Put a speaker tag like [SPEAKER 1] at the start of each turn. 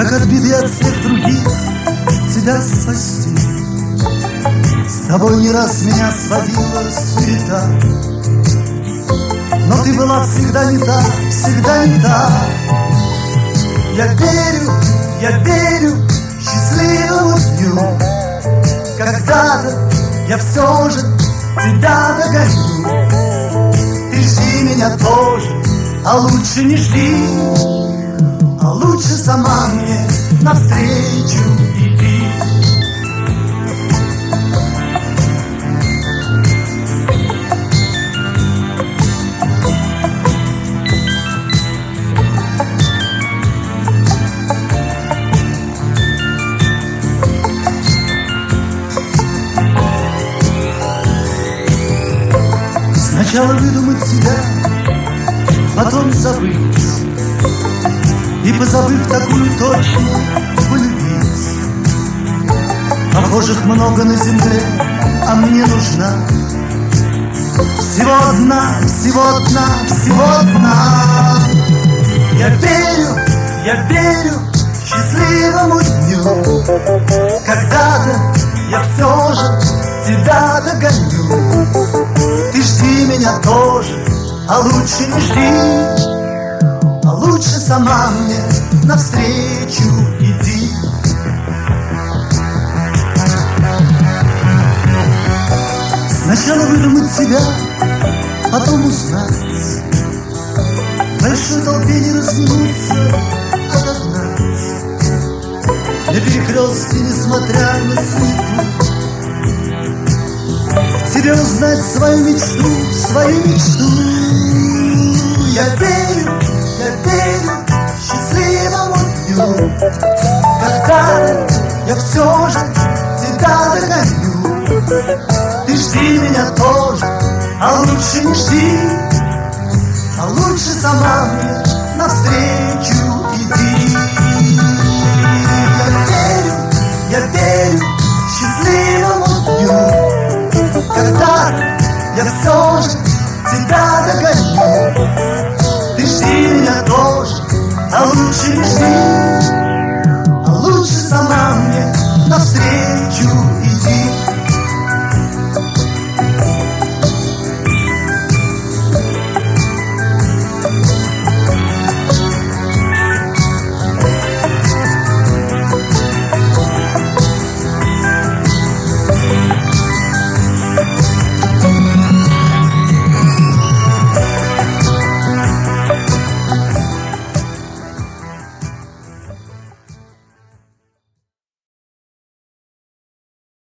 [SPEAKER 1] как от беды от всех других тебя спасти. С тобой не раз меня сводила суета, но ты была всегда не та, всегда не та. Я верю счастливому дню, когда-то я все же тебя догоню. Ты жди меня тоже, а лучше не жди, а лучше сама мне навстречу иди. Сначала выдумать себя, потом забыть, и, позабыв такую, точно полюбить. Похожих много на земле, а мне нужна всего одна, всего одна, всего одна. Я верю счастливому дню, когда-то я все же тебя догоню. Ты жди меня тоже, а лучше не жди, а лучше сама мне навстречу иди. Сначала выдумать себя, потом узнать, в большой толпе не разминуться, а догнать. На перекрестке, несмотря на суету, тебе узнать свою мечту, свою мечту. Я верю счастливому дню, когда я все же тебя догоню. Ты жди меня тоже, а лучше не жди, а лучше сама мне навстречу иди. Я верю счастливому дню, когда я все же тебя догоню. Ты жди меня тоже, а лучше не жди,